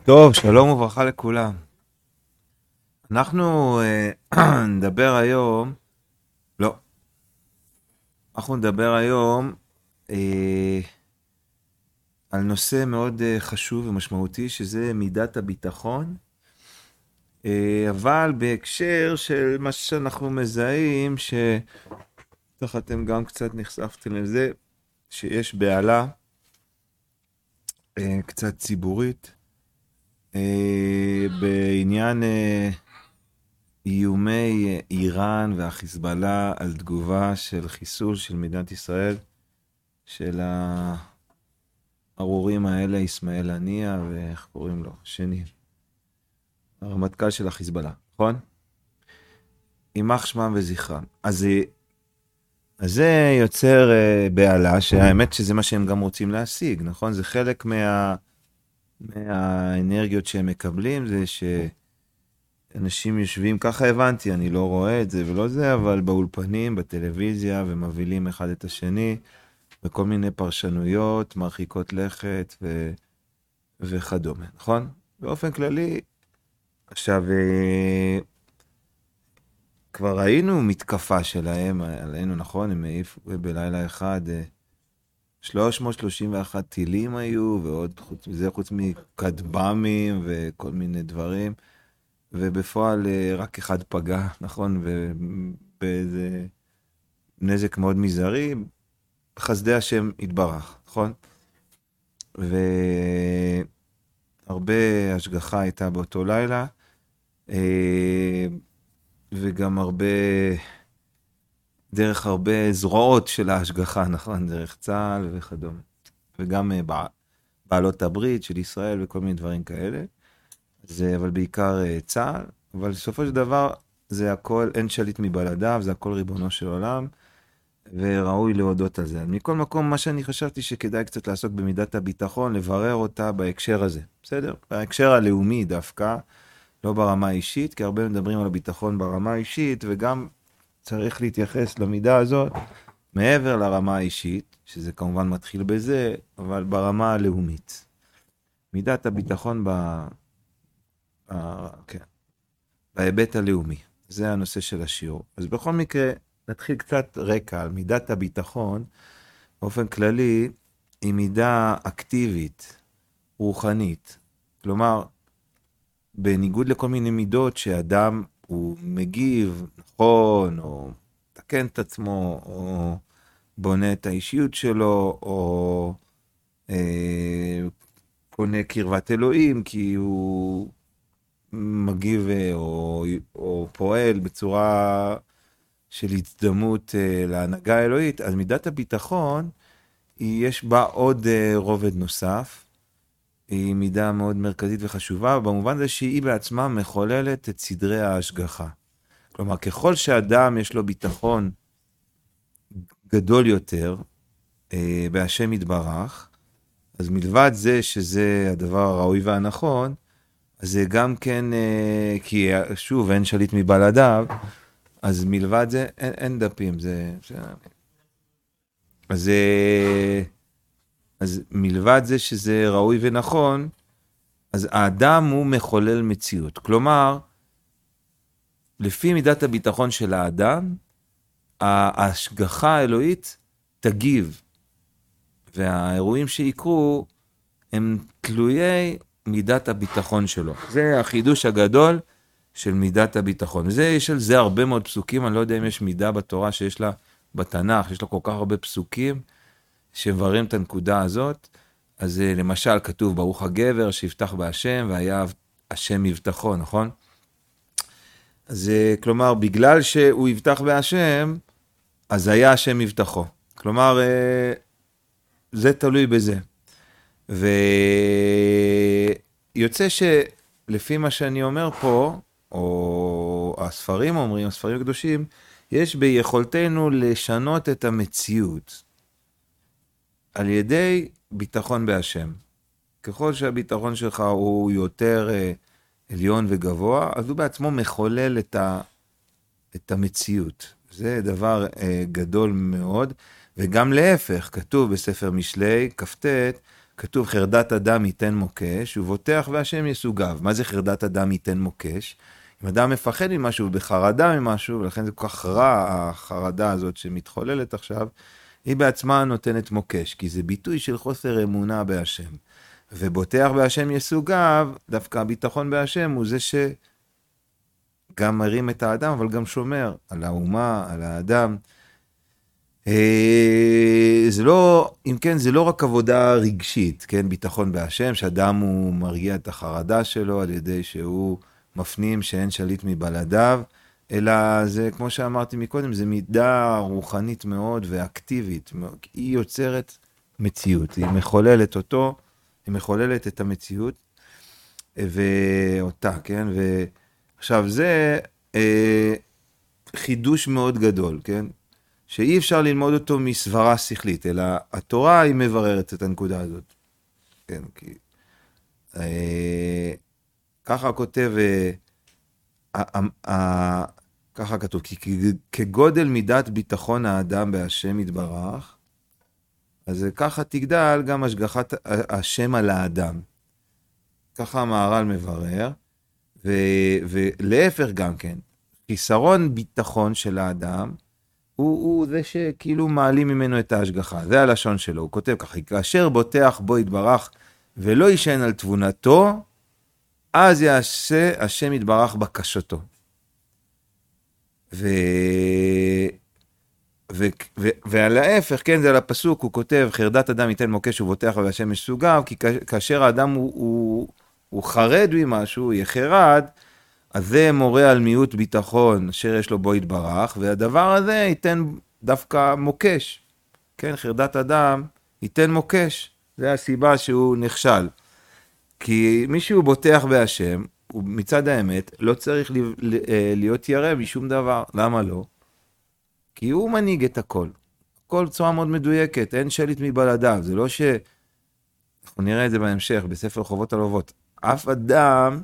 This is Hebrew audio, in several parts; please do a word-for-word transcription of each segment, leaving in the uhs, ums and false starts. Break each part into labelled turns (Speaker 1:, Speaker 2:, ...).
Speaker 1: טוב, שלום וברכה לכולם. אנחנו אה, נדבר היום, לא, אנחנו נדבר היום אה, על נושא מאוד אה, חשוב ומשמעותי, שזה מידת הביטחון, אה, אבל בהקשר של מה שאנחנו מזהים, שבטח אתם גם קצת נחשפתם לזה, שיש בהלה אה, קצת ציבורית, אה, בעניין אה, איומי איראן והחיזבאללה על תגובה של חיסול של מדינת ישראל, של הארורים האלה, אסמאעיל הנייה, ואיך קוראים לו? שני. הרמטכ"ל של החיזבאללה, נכון? יימח שמם וזכרם. אז, אז זה יוצר uh, בהלה, שהאמת שזה מה שהם גם רוצים להשיג, נכון? זה חלק מה, מהאנרגיות שהם מקבלים, זה ש... אנשים יושבים, ככה הבנתי, אני לא רואה את זה ולא זה, אבל באולפנים, בטלוויזיה, ומבהילים אחד את השני, וכל מיני פרשנויות, מרחיקות לכת ו... וכדומה, נכון? באופן כללי, עכשיו, אה, כבר ראינו מתקפה שלהם עלינו, נכון? הם העיפו בלילה אחד, אה, שלוש מאות שלושים ואחת טילים היו, ועוד חוץ מזה, חוץ מכטב"מים וכל מיני דברים. ובפועל אה, רק אחד פגע, נכון? ובאיזה נזק מאוד מזערי, חסדי השם התברך, נכון? והרבה השגחה הייתה באותו לילה, אה, וגם הרבה, דרך הרבה זרועות של ההשגחה, נכון? דרך צה"ל וכדומה. וגם אה, בע- בעלות הברית של ישראל וכל מיני דברים כאלה. זה אבל בעיקר אה, צה"ל, אבל בסופו של דבר זה הכל, אין שליט מבלעדיו, זה הכל ריבונו של עולם, וראוי להודות על זה. מכל מקום, מה שאני חשבתי שכדאי קצת לעסוק במידת הביטחון, לברר אותה בהקשר הזה, בסדר? בהקשר הלאומי דווקא, לא ברמה האישית, כי הרבה מדברים על הביטחון ברמה האישית, וגם צריך להתייחס למידה הזאת מעבר לרמה האישית, שזה כמובן מתחיל בזה, אבל ברמה הלאומית. מידת הביטחון ב... ה- כן. בהיבט הלאומי. זה הנושא של השיעור. אז בכל מקרה, נתחיל קצת רקע על מידת הביטחון. באופן כללי, היא מידה אקטיבית, רוחנית. כלומר, בניגוד לכל מיני מידות שאדם הוא מגיב, נכון, או מתקן את עצמו, או בונה את האישיות שלו, או אה, קונה קרבת אלוהים, כי הוא מגיב אה, או, או פועל בצורה של הצטדמות אה, להנהגה האלוהית, אז מידת הביטחון, היא, יש בה עוד אה, רובד נוסף, היא מידה מאוד מרכזית וחשובה, במובן זה שהיא בעצמה מחוללת את סדרי ההשגחה. כלומר, ככל שאדם יש לו ביטחון גדול יותר אה, בהשם יתברך, אז מלבד זה שזה הדבר הראוי והנכון, אז זה גם כן, אה, כי אה, שוב, אין שליט מבלעדיו, אז מלבד זה, אין, אין דפים, זה... זה- אז, אה, אז מלבד זה שזה ראוי ונכון, אז האדם הוא מחולל מציאות. כלומר, לפי מידת הביטחון של האדם, ההשגחה האלוהית תגיב, והאירועים שיקרו הם תלויי מידת הביטחון שלו. זה החידוש הגדול של מידת הביטחון. וזה, יש על זה הרבה מאוד פסוקים, אני לא יודע אם יש מידה בתורה שיש לה, בתנ"ך, יש לה כל כך הרבה פסוקים שמבררים את הנקודה הזאת. אז למשל כתוב, ברוך הגבר שיפתח בהשם, והיה השם יבטחו, נכון? אז כלומר, בגלל שהוא יבטח בהשם, אז היה השם יבטחו. כלומר, זה תלוי בזה. ויוצא שלפי מה שאני אומר פה, או הספרים אומרים, הספרים הקדושים, יש ביכולתנו לשנות את המציאות על ידי ביטחון בהשם. ככל שהביטחון שלך הוא יותר uh, עליון וגבוה, אז הוא בעצמו מחולל את, ה, את המציאות. זה דבר uh, גדול מאוד, וגם להפך, כתוב בספר משלי, כ"ט, כתוב חרדת אדם ייתן מוקש, ובוטח והשם יסוגיו. מה זה חרדת אדם ייתן מוקש? אם אדם מפחד ממשהו ובחרדה ממשהו, ולכן זה כל כך רע, החרדה הזאת שמתחוללת עכשיו, היא בעצמה נותנת מוקש, כי זה ביטוי של חוסר אמונה בהשם. ובוטח בהשם יסוגיו, דווקא הביטחון בהשם הוא זה שגם מרים את האדם, אבל גם שומר על האומה, על האדם. זה לא, אם כן, זה לא רק עבודה רגשית, כן, ביטחון בהשם, שאדם הוא מרגיע את החרדה שלו על ידי שהוא מפנים שאין שליט מבלעדיו, אלא זה, כמו שאמרתי מקודם, זה מידה רוחנית מאוד ואקטיבית. היא יוצרת מציאות, היא מחוללת אותו, היא מחוללת את המציאות, ואותה, כן? ועכשיו זה אה, חידוש מאוד גדול, כן? שאי אפשר ללמוד אותו מסברה שכלית, אלא התורה היא מבררת את הנקודה הזאת. כן, כי... אה, ככה כותב... אה, אה, אה, ככה כתוב, כי כגודל מידת ביטחון האדם בהשם יתברך, אז ככה תגדל גם השגחת השם על האדם. ככה המהר"ל מברר, ו, ולהפך גם כן, חיסרון ביטחון של האדם, הוא, הוא זה שכאילו מעלים ממנו את ההשגחה. זה הלשון שלו, הוא כותב ככה, כאשר בוטח בו יתברך ולא יישן על תבונתו, אז יעשה השם יתברך בקשתו. ו... ו... ו... ועל ההפך, כן, זה על הפסוק, הוא כותב, חרדת אדם ייתן מוקש ובוטח והשם יסוגיו, כי כאשר האדם הוא, הוא, הוא חרד ממשהו, הוא יחרד, אז זה מורה על מיעוט ביטחון, אשר יש לו בו יתברך, והדבר הזה ייתן דווקא מוקש. כן, חרדת אדם ייתן מוקש. זה הסיבה שהוא נכשל. כי מישהו בוטח בהשם, מצד האמת, לא צריך להיות ירא משום דבר. למה לא? כי הוא מנהיג את הכל. הכל צורה מאוד מדויקת, אין שליט מבלעדיו. זה לא ש... אנחנו נראה את זה בהמשך, בספר חובות הלוות. אף אדם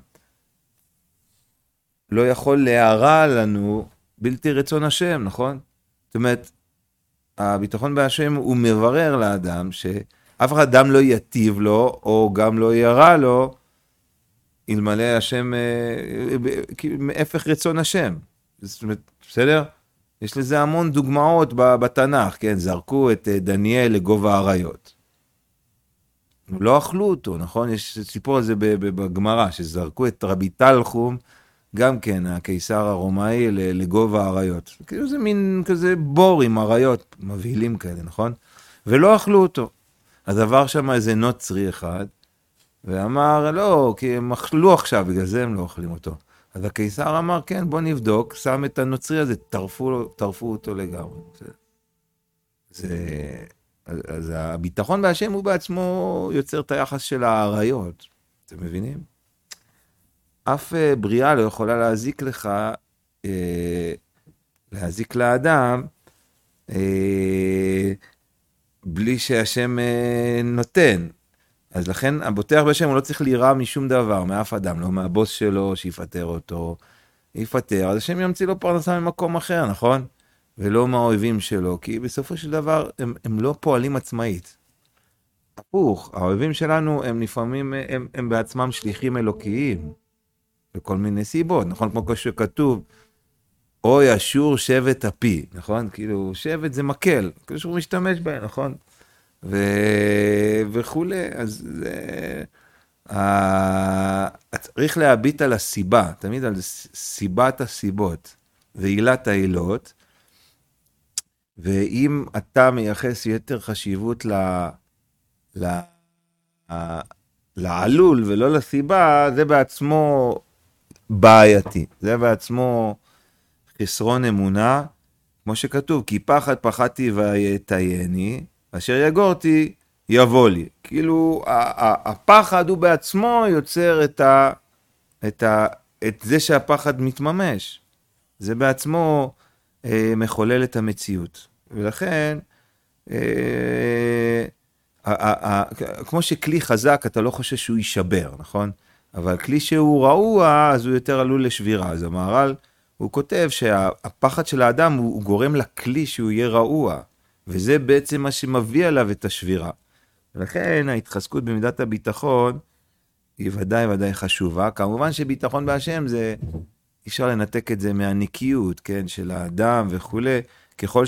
Speaker 1: לא יכול להרע לנו בלתי רצון השם, נכון? זאת אומרת, הביטחון בהשם הוא מברר לאדם שאף אחד אדם לא יטיב לו, או גם לא ירע לו, אלמלא השם, מהפך רצון השם. זאת אומרת, בסדר? יש לזה המון דוגמאות בתנ"ך, כן? זרקו את דניאל לגובה האריות. לא אכלו אותו, נכון? יש סיפור על זה בגמרא, שזרקו את רבי תלחום, גם כן, הקיסר הרומאי לגובה האריות. כאילו זה מין כזה בור עם אריות, מבהילים כאלה, נכון? ולא אכלו אותו. אז עבר שם איזה נוצרי אחד, ואמר, לא, כי הם אכלו עכשיו, בגלל זה הם לא אוכלים אותו. אז הקיסר אמר, כן, בוא נבדוק, שם את הנוצרי הזה, טרפו, טרפו אותו לגמרי. זה, זה, אז, אז הביטחון בהשם הוא בעצמו יוצר את היחס של האריות. אתם מבינים? אף בריאה לא יכולה להזיק לך, אה, להזיק לאדם, אה, בלי שהשם אה, נותן. אז לכן, הבוטח בהשם הוא לא צריך להירא משום דבר, מאף אדם, לא מהבוס שלו שיפטר אותו, יפטר, אז השם ימציא לו פרנסה ממקום אחר, נכון? ולא מהאויבים שלו, כי בסופו של דבר הם, הם לא פועלים עצמאית. הפוך, האויבים שלנו הם לפעמים, הם, הם בעצמם שליחים אלוקיים, בכל מיני סיבות, נכון? כמו שכתוב, אוי אשור שבט אפי, נכון? כאילו, שבט זה מקל, כאילו שהוא משתמש בהם, נכון? ו... וכולי, אז זה... צריך להביט על הסיבה, תמיד על סיבת הסיבות, ועילת העילות, ואם אתה מייחס יותר חשיבות ל... ל... לעלול ולא לסיבה, זה בעצמו בעייתי, זה בעצמו חסרון אמונה, כמו שכתוב, כי פחד פחדתי ויתייני, אשר יגורתי יבוא לי. כאילו הפחד הוא בעצמו יוצר את, ה, את, ה, את זה שהפחד מתממש. זה בעצמו אה, מחולל את המציאות. ולכן, אה, אה, אה, אה, כמו שכלי חזק אתה לא חושב שהוא יישבר, נכון? אבל כלי שהוא רעוע, אז הוא יותר עלול לשבירה. אז המהר"ל, הוא כותב שהפחד של האדם הוא, הוא גורם לכלי שהוא יהיה רעוע. וזה בעצם מה שמביא עליו את השבירה. ולכן ההתחזקות במידת הביטחון היא ודאי ודאי חשובה. כמובן שביטחון בהשם זה, אי אפשר לנתק את זה מהנקיות, כן, של האדם וכולי. ככל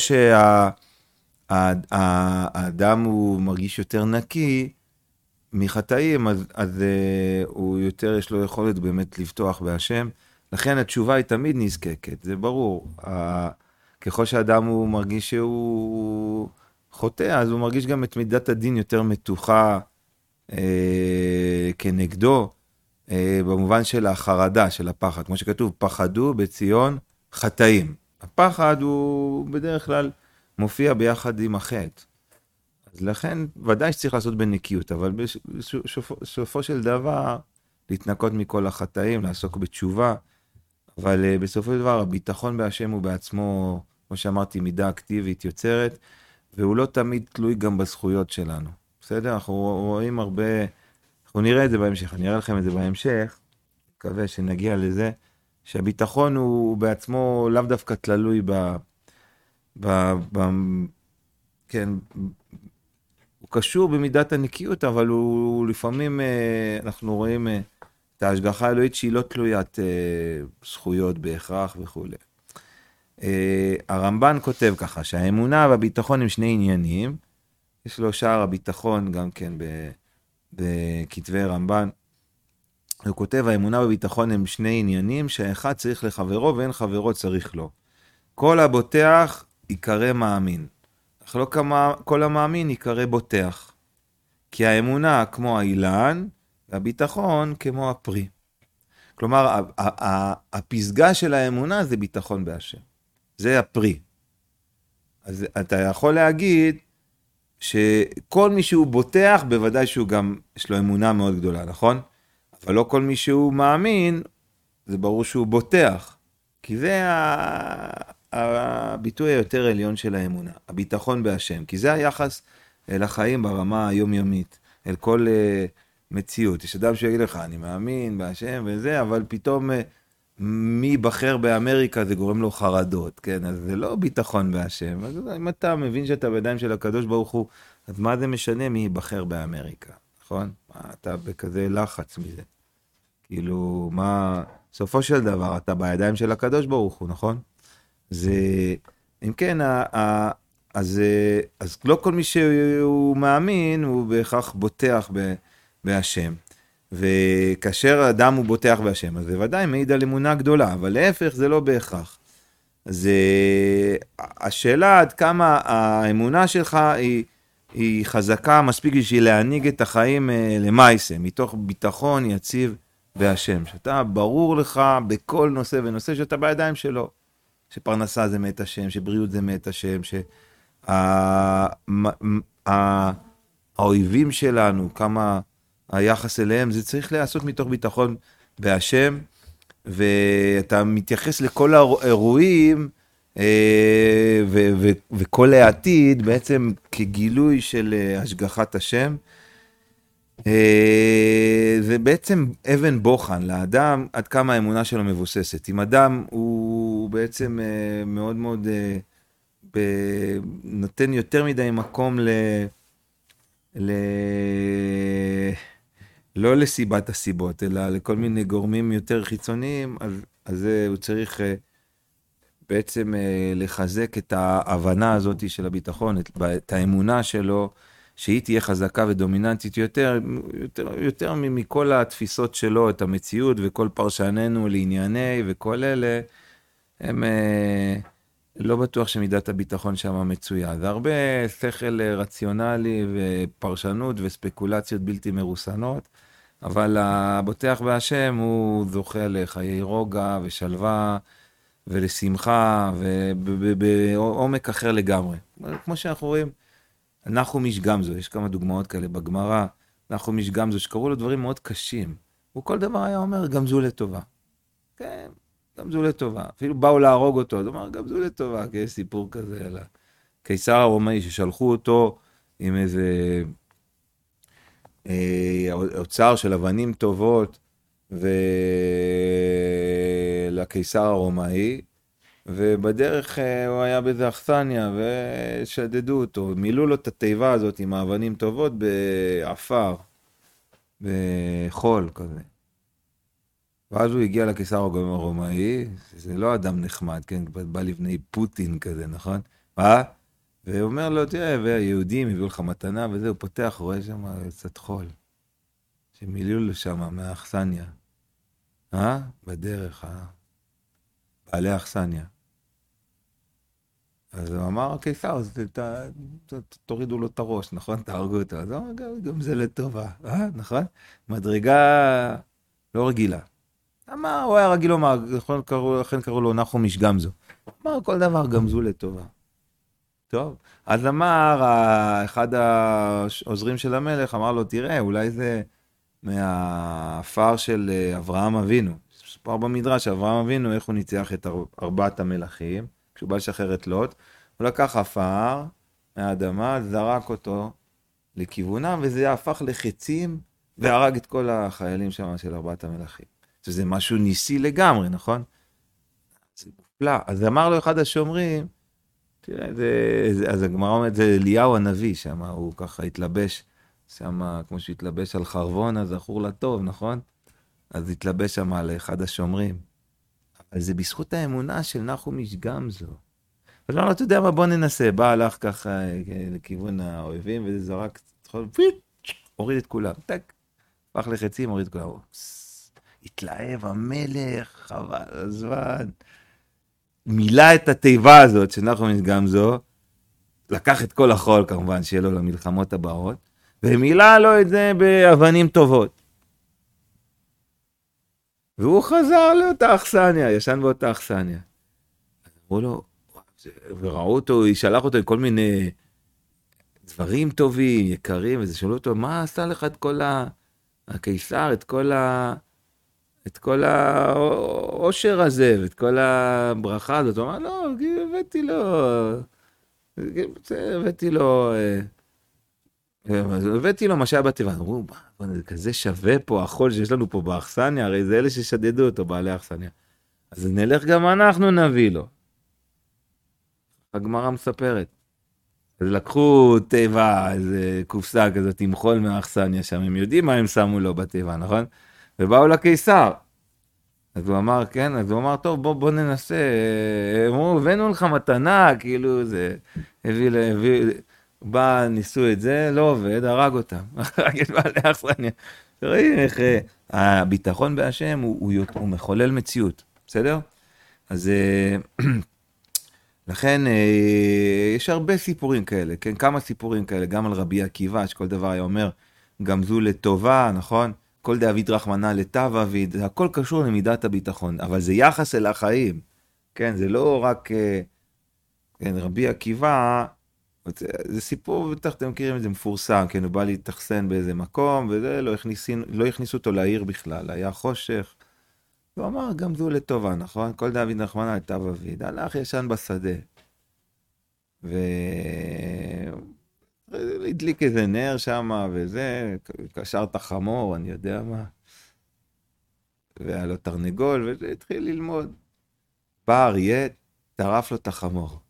Speaker 1: שהאדם הוא מרגיש יותר נקי מחטאים, אז, אז uh, הוא יותר, יש לו יכולת באמת לבטוח בהשם. לכן התשובה היא תמיד נזקקת, זה ברור. Uh, ככל שהאדם הוא מרגיש שהוא חוטא, אז הוא מרגיש גם את מידת הדין יותר מתוחה uh, כנגדו, uh, במובן של החרדה, של הפחד. כמו שכתוב, פחדו בציון חטאים. הפחד הוא בדרך כלל מופיע ביחד עם החטא. אז לכן ודאי שצריך לעשות בנקיות, אבל בסופו של דבר להתנקות מכל החטאים, לעסוק בתשובה, אבל בסופו של דבר הביטחון בהשם הוא בעצמו, כמו שאמרתי, מידה אקטיבית יוצרת, והוא לא תמיד תלוי גם בזכויות שלנו. בסדר? אנחנו רואים הרבה, אנחנו נראה את זה בהמשך, אני אראה לכם את זה בהמשך, מקווה שנגיע לזה, שהביטחון הוא בעצמו לאו דווקא תלוי ב... ב... ב... כן, הוא קשור במידת הנקיות, אבל הוא לפעמים, אנחנו רואים את ההשגחה האלוהית שהיא לא תלוית זכויות בהכרח וכו'. הרמב"ן כותב ככה, שהאמונה והביטחון הם שני עניינים, יש לו שער הביטחון גם כן בכתבי רמב"ן, הוא כותב, האמונה והביטחון הם שני עניינים, שהאחד צריך לחברו ואין חברו צריך לו. כל הבוטח יקרא מאמין. אך לא כמה, כל המאמין יקרא בוטח. כי האמונה כמו האילן, והביטחון כמו הפרי. כלומר, הפסגה של האמונה זה ביטחון בהשם. זה הפרי. אז אתה יכול להגיד שכל מי שהוא בוטח, בוודאי שהוא גם, יש לו אמונה מאוד גדולה, נכון? אבל לא כל מי שהוא מאמין, זה ברור שהוא בוטח. כי זה הביטוי היותר עליון של האמונה, הביטחון בהשם. כי זה היחס אל החיים ברמה היומיומית, אל כל מציאות. יש אדם שיגיד לך, אני מאמין בהשם וזה, אבל פתאום מי ייבחר באמריקה זה גורם לו חרדות, כן? אז זה לא ביטחון בהשם. אז אם אתה מבין שאתה בידיים של הקדוש ברוך הוא, אז מה זה משנה מי ייבחר באמריקה, נכון? אתה בכזה לחץ מזה. כאילו, מה... סופו של דבר, אתה בידיים של הקדוש ברוך הוא, נכון? זה... אם כן, ה... ה... אז, אז לא כל מי שהוא מאמין, הוא בהכרח בוטח ב... בהשם. וכאשר אדם הוא בוטח בהשם, אז זה ודאי מעיד על אמונה גדולה, אבל להפך זה לא בהכרח. אז השאלה עד כמה האמונה שלך היא, היא חזקה מספיק בשביל להנהיג את החיים למעשה, מתוך ביטחון יציב בהשם. שאתה ברור לך בכל נושא ונושא שאתה בידיים שלו. שפרנסה זה מאת השם, שבריאות זה מאת השם, שהאויבים שלנו, כמה היחס אליהם, זה צריך לעשות מתוך ביטחון בהשם, ואתה מתייחס לכל האירועים, ו- ו- וכל העתיד בעצם כגילוי של השגחת השם. זה בעצם אבן בוחן לאדם עד כמה האמונה שלו מבוססת. אם אדם הוא בעצם מאוד מאוד נותן יותר מדי מקום ל... ל... לא לסיבת הסיבות, אלא לכל מיני גורמים יותר חיצוניים, אז, אז הוא צריך בעצם לחזק את ההבנה הזאת של הביטחון, את, את האמונה שלו, שהיא תהיה חזקה ודומיננטית יותר, יותר, יותר מכל התפיסות שלו, את המציאות וכל פרשננו לענייני וכל אלה, הם לא בטוח שמידת הביטחון שם מצויה. זה הרבה שכל רציונלי ופרשנות וספקולציות בלתי מרוסנות, אבל הבוטח בהשם הוא זוכה לחיי רוגע ושלווה ולשמחה ובעומק אחר לגמרי. כמו שאנחנו רואים, נחומיש גמזו, יש כמה דוגמאות כאלה בגמרא, נחומיש גמזו שקראו לו דברים מאוד קשים, הוא כל דבר היה אומר גמזו לטובה. כן, גמזו לטובה. אפילו באו להרוג אותו, אז הוא אמר גמזו לטובה, כי יש סיפור כזה על הקיסר הרומאי ששלחו אותו עם איזה אה, אוצר של אבנים טובות ולקיסר הרומאי, ובדרך אה, הוא היה באיזה אכסניה, ושדדו אותו, מילאו לו את התיבה הזאת עם אבנים טובות בעפר, בחול כזה. ואז הוא הגיע לקיסר הרומאי, זה לא אדם נחמד, כן? בא לבני פוטין כזה, נכון? מה? והוא אומר לו, תראה, והיהודים הביאו לך מתנה וזה, הוא פותח, רואה שם קצת חול. שמילאו לו שם מהאכסניה. אה? בדרך, אה? בעלי האכסניה. אז הוא אמר, הקיסר, אז ת- ת- ת- תורידו לו את הראש, נכון? תהרגו אותו. אז הוא אמר, "גם- גם זה לטובה, אה? נכון? מדרגה לא רגילה. אמר, הוא היה רגיל לומר, לכן קראו, לכן קראו לו נחומיש גמזו. אמר, כל דבר גמזו לטובה. טוב, אז אמר, ה- אחד העוזרים של המלך, אמר לו, תראה, אולי זה מהעפר של אה, אברהם אבינו. סופר במדרש, אברהם אבינו, איך הוא ניצח את אר- ארבעת המלכים, כשהוא בא לשחרר את לוט, הוא לקח עפר מהאדמה, זרק אותו לכיוונם, וזה הפך לחצים, והרג את כל החיילים שם של ארבעת המלכים. שזה משהו ניסי לגמרי, נכון? זה מופלא. אז אמר לו אחד השומרים, תראה, זה, זה, אז הגמרא אומרת, זה אליהו הנביא שם, הוא ככה התלבש שם, כמו שהוא התלבש על חרבון, אז זכור לטוב, נכון? אז התלבש שם על אחד השומרים. אבל זה בזכות האמונה של נחומיש גמזו. אז אמר לו, אתה יודע מה, בוא ננסה. בא, הלך ככה אה, לכיוון האויבים, וזה זרק, הוריד את כולם, טק, הפך לחצים, הוריד את כולם. פס, התלהב המלך, חבל הזמן. מילא את התיבה הזאת של נחומיש גמזו, לקח את כל החול כמובן, שיהיה לו למלחמות הבאות, ומילא לו את זה באבנים טובות. והוא חזר לאותה אכסניה, ישן באותה אכסניה. אמרו לו, וראו אותו, הוא שלח אותו עם כל מיני דברים טובים, יקרים, וזה שאלו אותו, מה עשה לך את כל ה... הקיסר, את כל ה... את כל העושר הזה, ואת כל הברכה הזאת? הוא אמר, לא, הבאתי לו... הבאתי לו... הבאתי לו מה שהיה בטבע. אמרו, זה כזה שווה פה, החול שיש לנו פה באכסניה, הרי זה אלה ששדדו אותו, בעלי האכסניה. אז נלך גם אנחנו נביא לו. הגמרא מספרת. אז לקחו תיבה, איזה קופסה כזאת עם חול מהאכסניה שם, הם יודעים מה הם שמו לו בתיבה, נכון? ובאו לקיסר. אז הוא אמר, כן, אז הוא אמר, טוב, בוא, בוא ננסה. אמרו, הבאנו לך מתנה, כאילו זה, הביא, הביא, בא, ניסו את זה, לא עובד, הרג אותם. הרג את בעלי האכסניה. רואים איך הביטחון בהשם הוא, הוא, הוא מחולל מציאות, בסדר? אז לכן יש הרבה סיפורים כאלה, כן? כמה סיפורים כאלה, גם על רבי עקיבא, שכל דבר היה אומר, גמזו לטובה, נכון? כל דאביד רחמנא לטב אביד, הכל קשור למידת הביטחון, אבל זה יחס אל החיים, כן? זה לא רק, כן, רבי עקיבא, זה סיפור, בטח אתם מכירים את זה מפורסם, כן? הוא בא להתאכסן באיזה מקום, וזה לא הכניסו, לא הכניסו אותו לעיר בכלל, היה חושך. הוא אמר, גמזו לטובה, נכון? כל דאביד רחמנא לטב אביד, הלך ישן בשדה. והדליק איזה נר שם, וזה, קשר את החמור, אני יודע מה. והיה לו תרנגול, וזה התחיל ללמוד. בא אריה, טרף לו את החמור.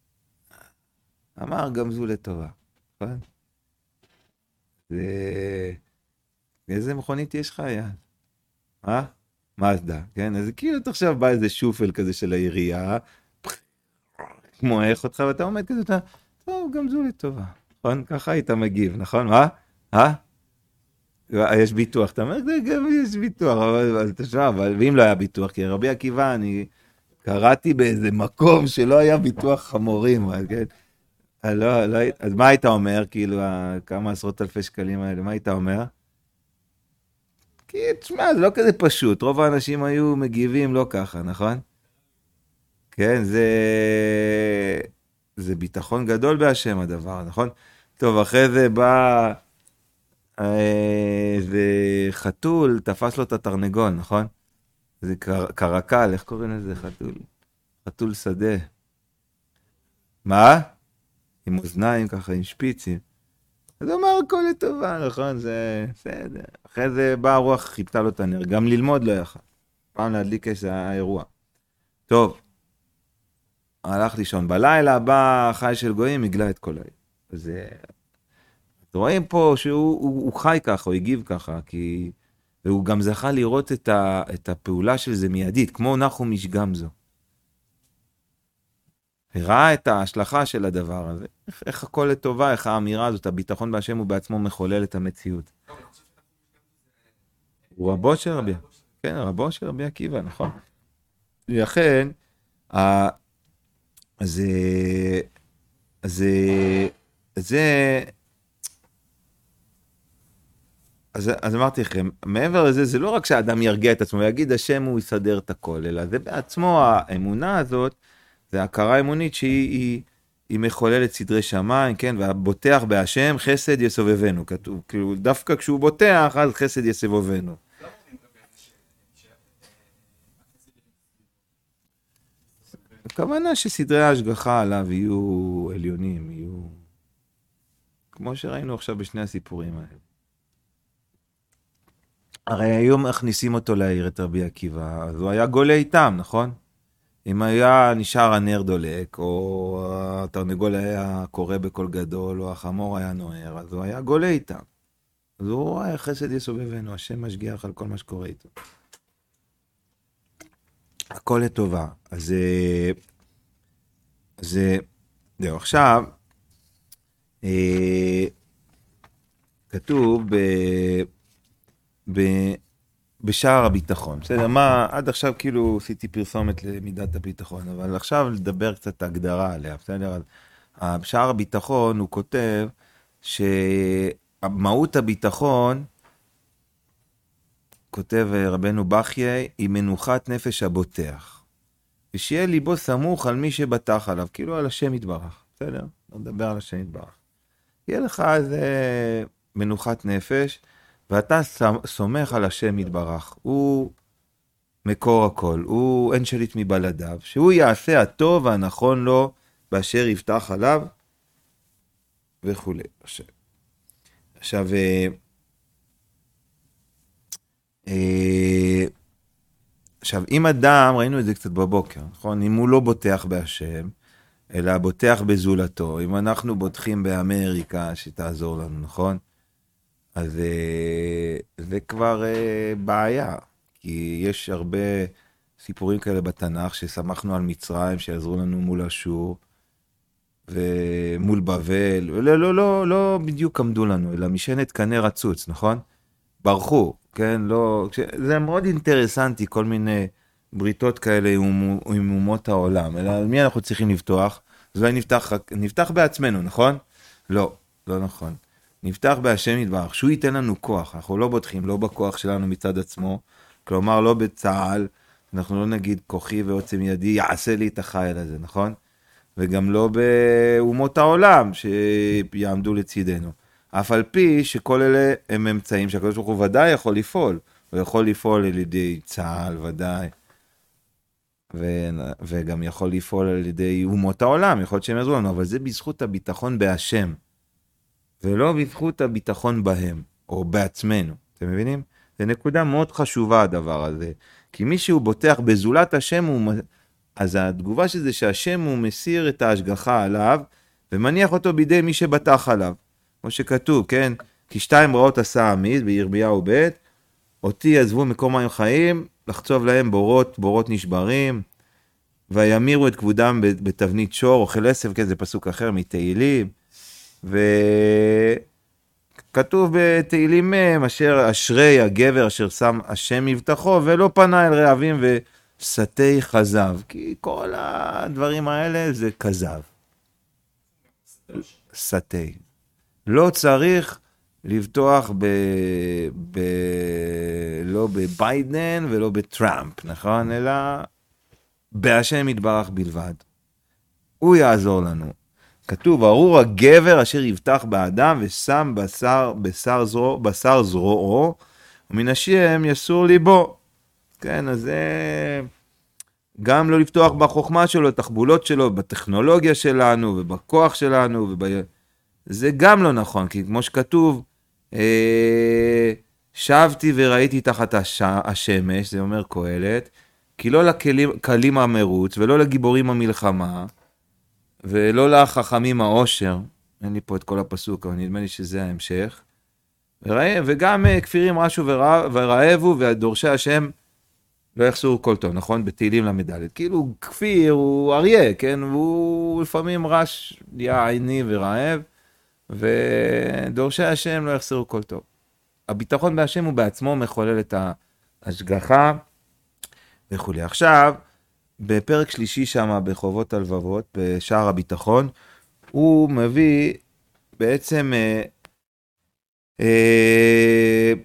Speaker 1: אמר, גמזו לטובה. נכון? זה... איזה מכונית יש לך, יד? מה? מזדה, כן? אז כאילו עכשיו בא איזה שופל כזה של העירייה, כמו איך אותך, ואתה עומד כזה, אתה, טוב, גמזו לטובה. נכון? ככה היית מגיב, נכון? מה? אה? יש ביטוח, אתה אומר, גם יש ביטוח, אבל תשמע, ואם לא היה ביטוח, כי רבי עקיבא, אני קראתי באיזה מקום שלא היה ביטוח חמורים, כן? לא, לא, אז מה היית אומר, כאילו, כמה עשרות אלפי שקלים האלה, מה היית אומר? כי, תשמע, זה לא כזה פשוט, רוב האנשים היו מגיבים לא ככה, נכון? כן, זה... זה ביטחון גדול בהשם הדבר, נכון? טוב, אחרי זה בא... איזה חתול, תפס לו את התרנגול, נכון? זה קר... קרקל, איך קוראים לזה חתול? חתול שדה. מה? עם אוזניים ככה, עם שפיצים. אז הוא אמר, הכל לטובה, נכון? זה בסדר. אחרי זה באה הרוח, חיפתה לו את הנר. גם ללמוד לא יכל. פעם להדליק אש זה היה אירוע. טוב. הלך לישון. בלילה בא חי של גויים, הגלה את כל העיר. אז רואים פה שהוא הוא, הוא חי ככה, הוא הגיב ככה, כי... והוא גם זכה לראות את, ה, את הפעולה של זה מיידית, כמו נחום איש גמזו. הראה את ההשלכה של הדבר הזה. איך, איך הכל לטובה, איך האמירה הזאת, הביטחון בהשם הוא בעצמו מחולל את המציאות. הוא רבו של רבי, כן, רבו של רבי עקיבא, נכון. ולכן, ה... אז, אז, זה, אז, אז אמרתי לכם, מעבר לזה, זה לא רק שהאדם ירגיע את עצמו, ויגיד השם הוא יסדר את הכל, אלא זה בעצמו, האמונה הזאת, זה הכרה אמונית שהיא היא, היא מחוללת סדרי שמיים, כן, והבוטח בהשם חסד יסובבנו, כתוב, כאילו דווקא כשהוא בוטח, אז חסד יסובבנו. הכוונה שסדרי ההשגחה עליו יהיו עליונים, יהיו... כמו שראינו עכשיו בשני הסיפורים האלה. הרי היום מכניסים אותו לעיר את רבי עקיבא, אז הוא היה גולה איתם, נכון? אם היה נשאר הנר דולק, או התרנגול היה קורא בקול גדול, או החמור היה נוער, אז הוא היה גולה איתם. אז הוא היה חסד יסובבנו, השם משגיח על כל מה שקורה איתו. הכל לטובה. אז זה, זהו, עכשיו, אה, כתוב ב, ב, בשער הביטחון. בסדר, מה, עד עכשיו כאילו עשיתי פרסומת למידת הביטחון, אבל עכשיו לדבר קצת הגדרה עליה. בסדר, בשער הביטחון הוא כותב שמהות הביטחון, כותב רבנו בחייה, היא מנוחת נפש הבוטח. ושיהיה ליבו סמוך על מי שבטח עליו, כאילו על השם יתברך. בסדר? נדבר על השם יתברך. יהיה לך איזה מנוחת נפש, ואתה סומך על השם יתברך. הוא מקור הכל, הוא אין שליט מבלעדיו, שהוא יעשה הטוב והנכון לו, באשר יבטח עליו, וכו'. עכשיו, עכשיו עכשיו, אם אדם, ראינו את זה קצת בבוקר, נכון? אם הוא לא בוטח בהשם, אלא בוטח בזולתו, אם אנחנו בוטחים באמריקה שתעזור לנו, נכון? אז זה כבר בעיה, כי יש הרבה סיפורים כאלה בתנ"ך ששמחנו על מצרים, שיעזרו לנו מול אשור, ומול בבל, לא, לא, לא, לא בדיוק עמדו לנו, אלא משענת קנה רצוץ, נכון? ברחו, כן? לא, זה מאוד אינטרסנטי, כל מיני בריתות כאלה עם, עם אומות העולם, אלא על מי אנחנו צריכים לפתוח? אז אולי נפתח, נפתח בעצמנו, נכון? לא, לא נכון. נפתח בהשם יתברך, שהוא ייתן לנו כוח, אנחנו לא בוטחים, לא בכוח שלנו מצד עצמו, כלומר לא בצהל, אנחנו לא נגיד כוחי ועוצם ידי, יעשה לי את החייל הזה, נכון? וגם לא באומות העולם שיעמדו לצידנו. אף על פי שכל אלה הם אמצעים שהקדוש ברוך הוא ודאי יכול לפעול, הוא יכול לפעול על ידי צהל ודאי, ו... וגם יכול לפעול על ידי אומות העולם, יכול להיות שהם יעזרו לנו, אבל זה בזכות הביטחון בהשם, ולא בזכות הביטחון בהם, או בעצמנו, אתם מבינים? זה נקודה מאוד חשובה הדבר הזה, כי מי שהוא בוטח בזולת השם, הוא... אז התגובה של זה שהשם הוא מסיר את ההשגחה עליו, ומניח אותו בידי מי שבטח עליו. כמו שכתוב, כן? כי שתיים רעות עשה עמיד בירמיהו ב', אותי עזבו מקום מים חיים, לחצוב להם בורות, בורות נשברים, וימירו את כבודם בתבנית שור, אוכל עשב, כן, זה פסוק אחר מתהילים, וכתוב בתהילים מהם, אשר אשרי הגבר אשר שם השם מבטחו, ולא פנה אל רעבים וסתי חזב, כי כל הדברים האלה זה כזב. סתי. לא צריך לבטוח ב... ב... לא בביידן ולא בטראמפ, נכון? אלא בהשם יתברך בלבד. הוא יעזור לנו. כתוב, ארור הגבר אשר יבטח באדם ושם בשר, בשר, זרוע, בשר זרועו, ומן השם יסור ליבו. כן, אז זה... גם לא לפתוח בחוכמה שלו, בתחבולות שלו, בטכנולוגיה שלנו ובכוח שלנו וב... זה גם לא נכון, כי כמו שכתוב, אה, שבתי וראיתי תחת הש... השמש, זה אומר קהלת, כי לא לקלים המרוץ, ולא לגיבורים המלחמה, ולא לחכמים העושר, אין לי פה את כל הפסוק, אבל נדמה לי שזה ההמשך, וגם כפירים רשו ורעבו, ודורשי השם לא יחסרו כל טוב, נכון? בתהילים למדלת. כאילו כפיר הוא אריה, כן? הוא לפעמים רש, נהיה עיני ורעב, ודורשי השם לא יחסרו כל טוב. הביטחון בהשם הוא בעצמו מחולל את ההשגחה וכו'. עכשיו, בפרק שלישי שם, בחובות הלבבות, בשער הביטחון, הוא מביא בעצם אה, אה,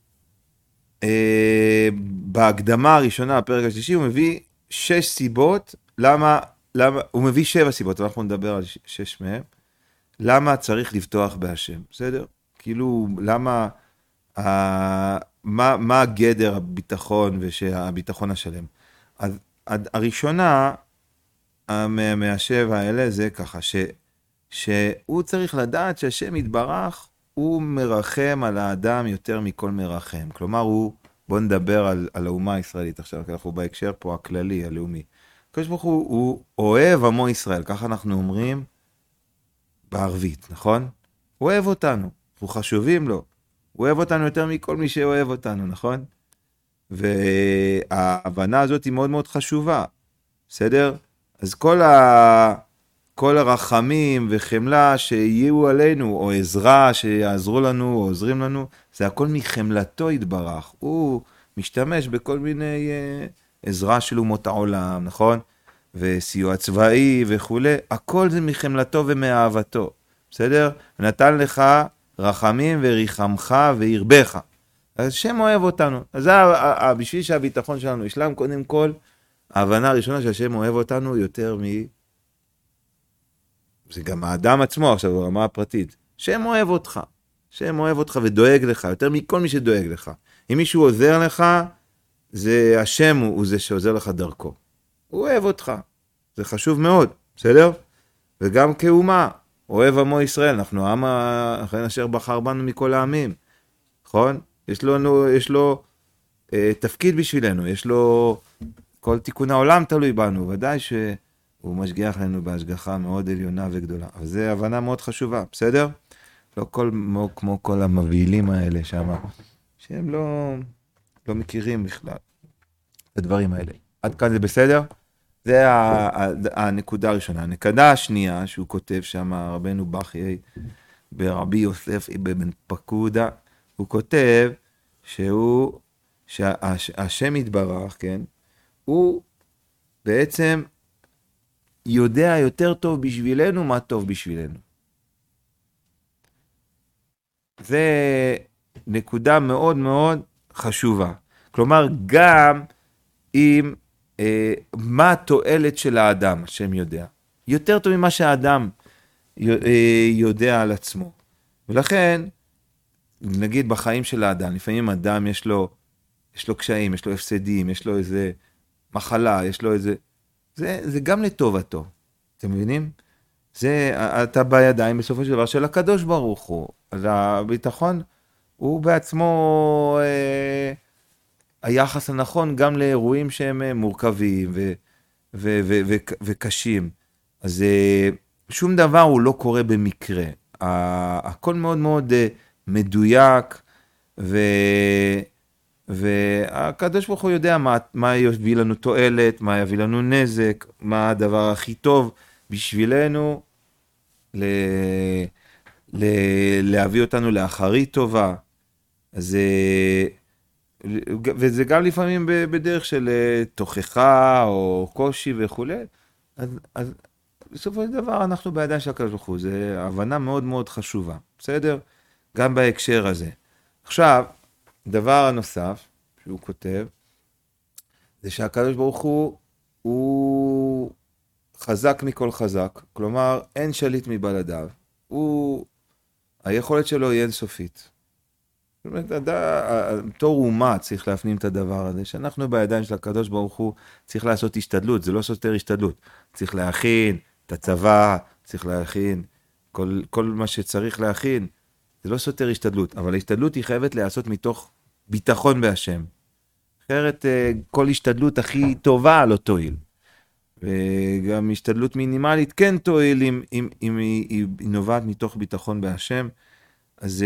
Speaker 1: אה, בהקדמה הראשונה, הפרק השלישי, הוא מביא שש סיבות, למה, למה, הוא מביא שבע סיבות, אנחנו נדבר על שש מהם, למה צריך לפתוח בהשם, בסדר? כאילו, למה, אה, מה, מה הגדר הביטחון והביטחון השלם? אז הראשונה, מהשבע האלה, זה ככה, ש, שהוא צריך לדעת שהשם יתברך, הוא מרחם על האדם יותר מכל מרחם. כלומר, הוא, בוא נדבר על, על האומה הישראלית עכשיו, כי אנחנו בהקשר פה הכללי, הלאומי. הקדוש ברוך הוא, הוא אוהב עמו ישראל, ככה אנחנו אומרים בערבית, נכון? הוא אוהב אותנו, אנחנו חשובים לו. הוא אוהב אותנו יותר מכל מי שאוהב אותנו, נכון? וההבנה הזאת היא מאוד מאוד חשובה, בסדר? אז כל, ה... כל הרחמים וחמלה שיהיו עלינו, או עזרה שיעזרו לנו, או עוזרים לנו, זה הכל מחמלתו יתברך. הוא משתמש בכל מיני uh, עזרה של אומות העולם, נכון? וסיוע צבאי וכו'. הכל זה מחמלתו ומאהבתו, בסדר? נתן לך רחמים וריחמך וירבך. אז שם אוהב אותנו. אז זה בשביל שהביטחון שלנו ישלם, קודם כל, ההבנה הראשונה שהשם אוהב אותנו יותר מ... זה גם האדם עצמו עכשיו ברמה הפרטית. שם אוהב אותך. שם אוהב אותך ודואג לך, יותר מכל מי שדואג לך. אם מישהו עוזר לך, זה השם הוא, הוא זה שעוזר לך דרכו. הוא אוהב אותך. זה חשוב מאוד, בסדר? וגם כאומה, אוהב עמו ישראל. אנחנו העם האחרון אשר בחר בנו מכל העמים. נכון? יש לו, יש לו אה, תפקיד בשבילנו, יש לו, כל תיקון העולם תלוי בנו, ודאי שהוא משגיח לנו בהשגחה מאוד עליונה וגדולה. אבל זו הבנה מאוד חשובה, בסדר? לא כל, כמו, כמו כל המבהילים האלה שם, שהם לא, לא מכירים בכלל את הדברים האלה. עד כאן זה בסדר? זה הנקודה הראשונה. הנקודה השנייה שהוא כותב שם, רבנו בכיי, ברבי יוסף אבן פקודה, הוא כותב שהוא, שהשם יתברך, כן, הוא בעצם יודע יותר טוב בשבילנו מה טוב בשבילנו. זה נקודה מאוד מאוד חשובה. כלומר, גם אם, אה, מה התועלת של האדם, השם יודע. יותר טוב ממה שהאדם יודע על עצמו. ולכן, נגיד בחיים של האדם, לפעמים אדם יש לו, יש לו קשיים, יש לו הפסדים, יש לו איזה מחלה, יש לו איזה, זה, זה גם לטובתו, אתם מבינים? זה, אתה בידיים בסופו של דבר של הקדוש ברוך הוא, אז הביטחון הוא בעצמו אה, היחס הנכון גם לאירועים שהם מורכבים ו, ו, ו, ו, ו, וקשים, אז אה, שום דבר הוא לא קורה במקרה, הכל מאוד מאוד אה, מדויק, ו... והקדוש ברוך הוא יודע מה, מה יביא לנו תועלת, מה יביא לנו נזק, מה הדבר הכי טוב בשבילנו, ל... ל... להביא אותנו לאחרית טובה. אז, וזה גם לפעמים בדרך של תוכחה או קושי וכו'. אז, אז בסופו של דבר אנחנו בידיים של הקדוש ברוך הוא, זו הבנה מאוד מאוד חשובה, בסדר? גם בהקשר הזה. עכשיו, דבר הנוסף שהוא כותב, זה שהקדוש ברוך הוא, הוא חזק מכל חזק, כלומר אין שליט מבלעדיו, הוא, היכולת שלו היא אינסופית. זאת אומרת, בתור אומה צריך להפנים את הדבר הזה, שאנחנו בידיים של הקדוש ברוך הוא צריך לעשות השתדלות, זה לא סותר השתדלות, צריך להכין את הצבא, צריך להכין כל, כל מה שצריך להכין, זה לא סותר השתדלות, אבל ההשתדלות היא חייבת לעשות מתוך ביטחון בהשם. אחרת כל השתדלות הכי טובה לא תועיל. וגם השתדלות מינימלית כן תועיל אם, אם, אם היא, היא נובעת מתוך ביטחון בהשם. אז,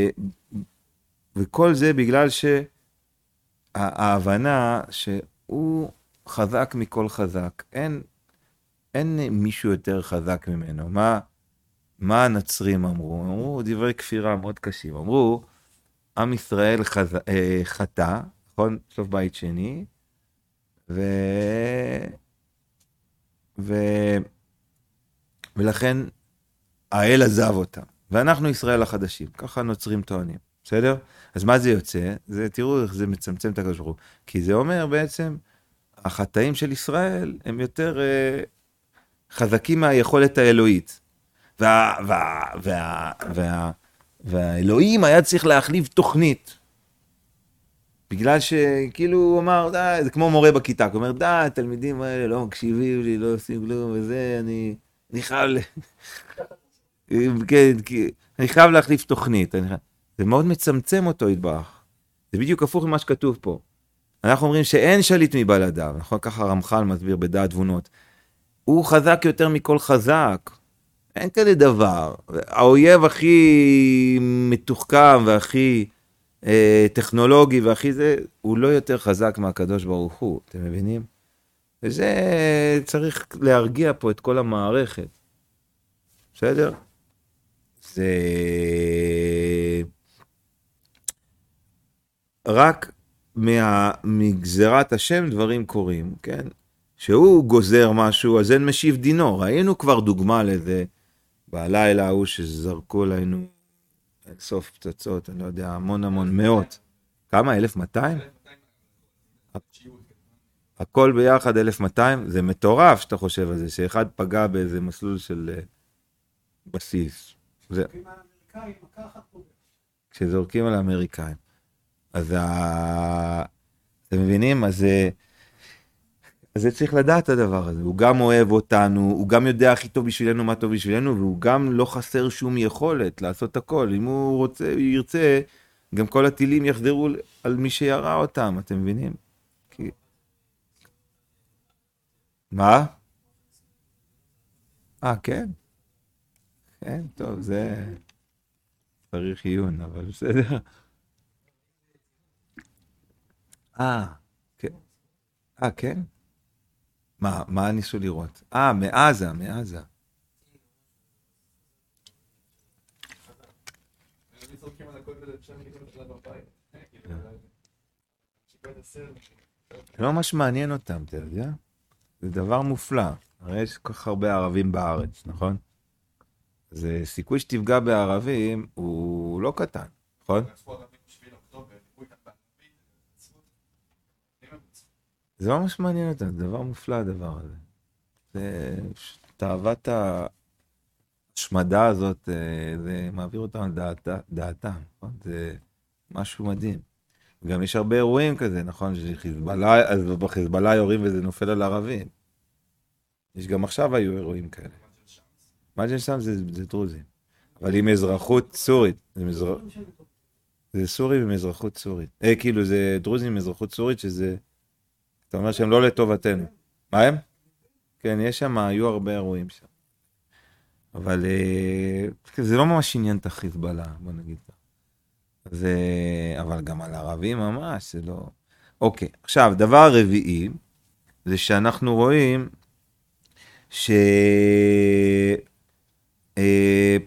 Speaker 1: וכל זה בגלל שההבנה שהוא חזק מכל חזק. אין, אין מישהו יותר חזק ממנו. מה, מה הנצרים אמרו? אמרו דברי כפירה מאוד קשים. אמרו, עם ישראל חז... חטא, נכון? סוף בית שני, ו... ו... ולכן האל עזב אותם. ואנחנו ישראל החדשים. ככה נוצרים טוענים. בסדר? אז מה זה יוצא? זה, תראו איך זה מצמצם את הקדוש ברוך הוא. כי זה אומר בעצם, החטאים של ישראל הם יותר אה, חזקים מהיכולת האלוהית. וה... וה... וה... וה... והאלוהים היה צריך להחליף תוכנית. בגלל שכאילו הוא אמר, די, זה כמו מורה בכיתה, הוא אומר, די, התלמידים האלה לא מקשיבים לי, לא עושים כלום, וזה, אני, אני חייב, כן, אני חייב להחליף תוכנית. אני חייב... זה מאוד מצמצם אותו יתברך. זה בדיוק הפוך ממה שכתוב פה. אנחנו אומרים שאין שליט מבלעדיו, נכון? ככה רמח"ל מסביר בדעת תבונות. הוא חזק יותר מכל חזק. אין כזה דבר. האויב הכי מתוחכם והכי אה, טכנולוגי והכי זה, הוא לא יותר חזק מהקדוש ברוך הוא. אתם מבינים? וזה צריך להרגיע פה את כל המערכת. בסדר? זה... רק מה... מגזרת השם דברים קורים, כן? שהוא גוזר משהו, אז אין משיב דינו. ראינו כבר דוגמה לזה בלילה ההוא שזרקו עלינו אין סוף פצצות, אני לא יודע, המון המון מאות. כמה? אלף מאתיים? הכל ביחד אלף מאתיים? זה מטורף שאתה חושב על זה, שאחד פגע באיזה מסלול של בסיס. זה... כשזורקים על האמריקאים. אז ה... אתם מבינים? אז זה... אז זה צריך לדעת את הדבר הזה. הוא גם אוהב אותנו, הוא גם יודע הכי טוב בשבילנו מה טוב בשבילנו, והוא גם לא חסר שום יכולת לעשות הכל. אם הוא רוצה, הוא ירצה, גם כל הטילים יחזרו על מי שירה אותם, אתם מבינים? כי... מה? אה, כן? כן, טוב, זה... צריך עיון, אבל בסדר. אה, כן. אה, כן? מה, מה ניסו לראות? אה, מעזה, מעזה. לא ממש מעניין אותם, אתה יודע? זה דבר מופלא. הרי יש כל כך הרבה ערבים בארץ, נכון? זה סיכוי שתפגע בערבים הוא לא קטן, נכון? זה לא ממש מעניין אותם, זה דבר מופלא הדבר הזה. זה תאוות ההשמדה הזאת, זה מעביר אותם על דעת, דעתם, נכון? זה משהו מדהים. גם יש הרבה אירועים כזה, נכון? שחיזבאללה, אז בחיזבאללה יורים וזה נופל על ערבים. יש גם עכשיו היו אירועים כאלה. מג'ל שם זה, זה דרוזים. אבל עם אזרחות סורית. זה, מזר... זה סורי עם אזרחות סורית. אה, כאילו זה דרוזים עם אזרחות סורית שזה... אתה אומר שהם לא לטובתנו. מה הם? כן, יש שם, היו הרבה אירועים שם. אבל אה, זה לא ממש עניין את החיזבאללה, בוא נגיד. זה, אבל גם על ערבים ממש, זה לא... אוקיי, עכשיו, דבר רביעי, זה שאנחנו רואים ש... אה,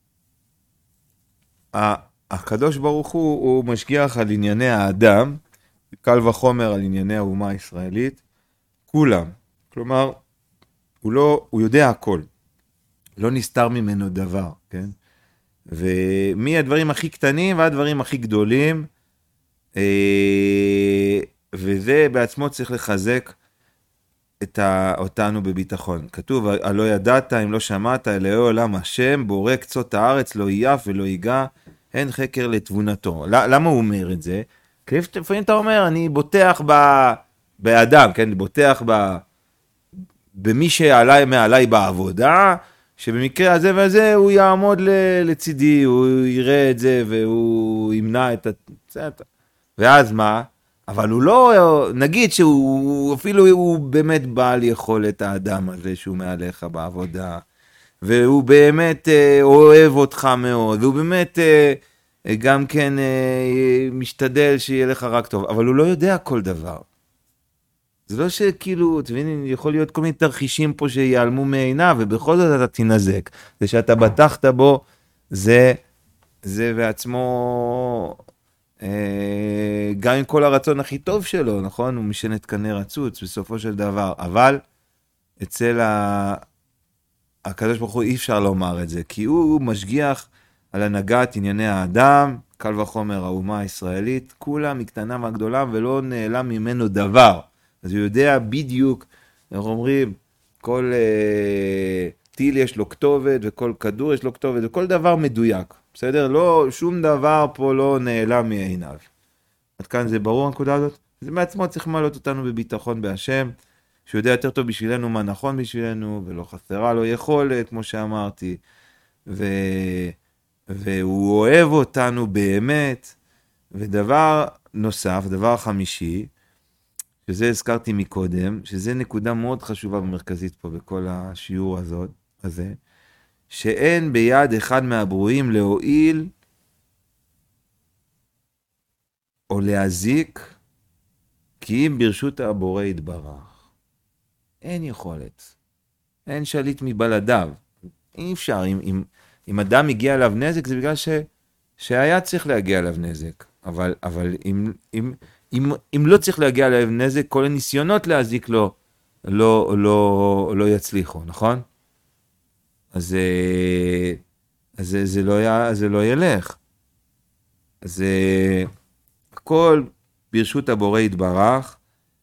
Speaker 1: הקדוש ברוך הוא, הוא משגיח על ענייני האדם, קל וחומר על ענייני האומה הישראלית, כולם. כלומר, הוא לא, הוא יודע הכל. לא נסתר ממנו דבר, כן? ומי הדברים הכי קטנים והדברים הכי גדולים, וזה בעצמו צריך לחזק את אותנו בביטחון. כתוב, הלא ידעת אם לא שמעת, אלוהי עולם השם, בורא קצות הארץ, לא ייף ולא ייגע, אין חקר לתבונתו. למה הוא אומר את זה? כי לפעמים אתה אומר, אני בוטח ב... באדם, כן? בוטח ב... במי שעלי מעלי בעבודה, שבמקרה הזה וזה הוא יעמוד לצידי, הוא יראה את זה והוא ימנע את ה... ואז מה? אבל הוא לא, נגיד שהוא אפילו הוא באמת בעל יכולת האדם הזה שהוא מעליך בעבודה, והוא באמת אה, אוהב אותך מאוד, והוא באמת אה, אה, גם כן אה, משתדל שיהיה לך רק טוב, אבל הוא לא יודע כל דבר. זה לא שכאילו, אתה מבין, יכול להיות כל מיני תרחישים פה שיעלמו מעיניו, ובכל זאת אתה תנזק. זה שאתה בטחת בו, זה, זה בעצמו, אה, גם עם כל הרצון הכי טוב שלו, נכון? הוא משנה את קנה רצוץ בסופו של דבר, אבל אצל ה... הקדוש ברוך הוא אי אפשר לומר את זה, כי הוא משגיח על הנהגת ענייני האדם, קל וחומר האומה הישראלית, כולה מקטנה מהגדולה ולא נעלם ממנו דבר. אז הוא יודע בדיוק, אנחנו אומרים, כל אה, טיל יש לו כתובת וכל כדור יש לו כתובת וכל דבר מדויק, בסדר? לא, שום דבר פה לא נעלם מעיניו. עד כאן זה ברור הנקודה הזאת? זה מעצמו צריך למלות אותנו בביטחון בהשם, שיודע יותר טוב בשבילנו מה נכון בשבילנו, ולא חסרה לו יכולת, כמו שאמרתי, ו... והוא אוהב אותנו באמת, ודבר נוסף, דבר חמישי, שזה הזכרתי מקודם, שזה נקודה מאוד חשובה ומרכזית פה בכל השיעור הזאת, הזה, שאין ביד אחד מהברואים להועיל או להזיק, כי אם ברשות הבורא יתברך. אין יכולת. אין שליט מבלדיו. אי אפשר. אם, אם, אם אדם הגיע אליו נזק, זה בגלל ש, שהיה צריך להגיע אליו נזק. אבל, אבל אם, אם, אם, אם לא צריך להגיע אליו נזק, כל הניסיונות להזיק לו לא, לא, לא יצליחו, נכון? אז, אז זה, זה, לא י, זה לא ילך. אז הכל ברשות הבורא יתברך,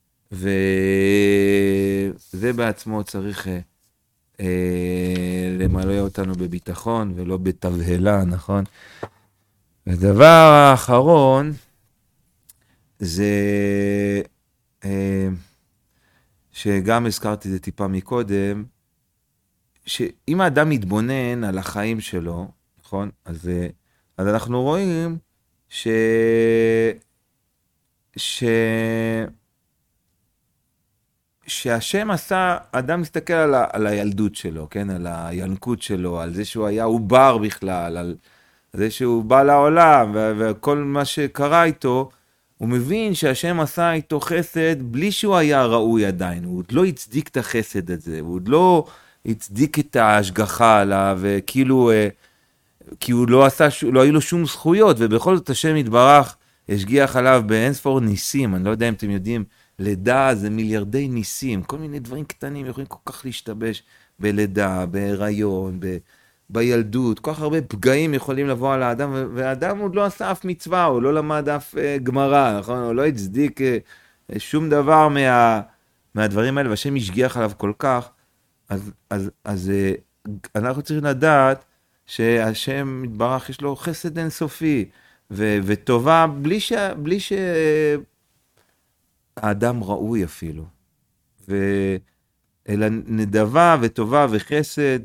Speaker 1: וזה בעצמו צריך אה, אה, למלא אותנו בביטחון ולא בתבהלה, נכון? הדבר האחרון זה אה, שגם הזכרתי זה טיפה מקודם, שאם האדם מתבונן על החיים שלו, נכון? אז, אז אנחנו רואים ש... ש... שהשם עשה, אדם מסתכל על, ה, על הילדות שלו, כן? על הינקות שלו, על זה שהוא היה עובר בכלל, על זה שהוא בא לעולם, ו- וכל מה שקרה איתו, הוא מבין שהשם עשה איתו חסד בלי שהוא היה ראוי עדיין, הוא עוד לא הצדיק את החסד הזה, הוא עוד לא הצדיק את ההשגחה עליו, וכאילו, כי הוא לא עשה, לא היו לו שום זכויות, ובכל זאת השם יתברך, השגיח עליו באינספור ניסים, אני לא יודע אם אתם יודעים, לידה זה מיליארדי ניסים, כל מיני דברים קטנים יכולים כל כך להשתבש בלידה, בהיריון, ב... בילדות, כל כך הרבה פגעים יכולים לבוא על האדם, והאדם עוד לא עשה אף מצווה, הוא לא למד אף uh, גמרא, נכון? הוא לא הצדיק uh, שום דבר מה, מהדברים האלה, והשם השגיח עליו כל כך, אז, אז, אז uh, אנחנו צריכים לדעת שהשם מתברך יש לו חסד אינסופי, ו, וטובה בלי ש... בלי ש... האדם ראוי אפילו, אלא נדבה וטובה וחסד,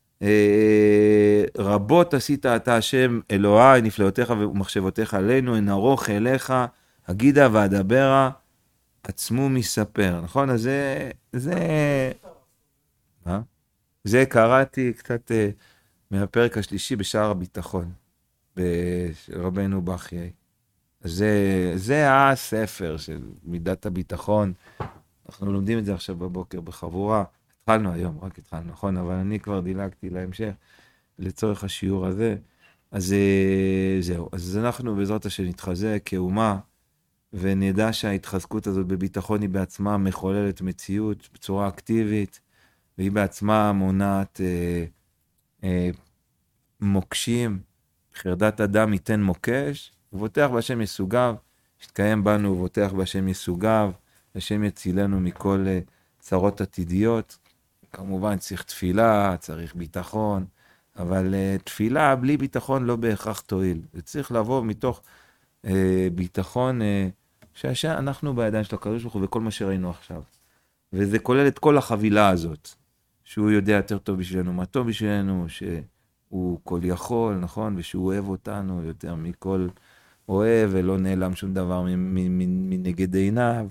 Speaker 1: רבות עשית אתה השם אלוהי, נפלאותיך ומחשבותיך עלינו, הן ארוך אליך, הגידה ואדברה, עצמו מספר, נכון? אז זה, זה, מה? זה קראתי קצת מהפרק השלישי בשער הביטחון, ברבנו בחיי. זה, זה הספר של מידת הביטחון, אנחנו לומדים את זה עכשיו בבוקר בחבורה, התחלנו היום, רק התחלנו, נכון, אבל אני כבר דילגתי להמשך, לצורך השיעור הזה, אז זהו, אז אנחנו בעזרת השם נתחזק כאומה, ונדע שההתחזקות הזאת בביטחון היא בעצמה מחוללת מציאות בצורה אקטיבית, והיא בעצמה מונעת אה, אה, מוקשים, חרדת אדם ייתן מוקש, ובוטח בהשם יסוגיו, שתקיים בנו ובוטח בהשם יסוגיו, השם יצילנו מכל uh, צרות עתידיות, כמובן צריך תפילה, צריך ביטחון, אבל uh, תפילה בלי ביטחון לא בהכרח תועיל, זה צריך לבוא מתוך uh, ביטחון uh, שאנחנו בידיים של הקדוש ברוך הוא וכל מה שראינו עכשיו, וזה כולל את כל החבילה הזאת, שהוא יודע יותר טוב בשבילנו, מה טוב בשבילנו, שהוא כל יכול, נכון, ושהוא אוהב אותנו יותר מכל אוהב ולא נעלם שום דבר מנגד עיניו,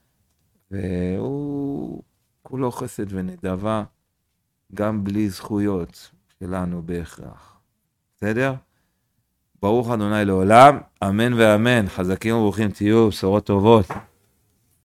Speaker 1: והוא כולו חסד ונדבה, גם בלי זכויות שלנו בהכרח. בסדר? ברוך ה' לעולם, אמן ואמן. חזקים וברוכים תהיו, בשורות טובות.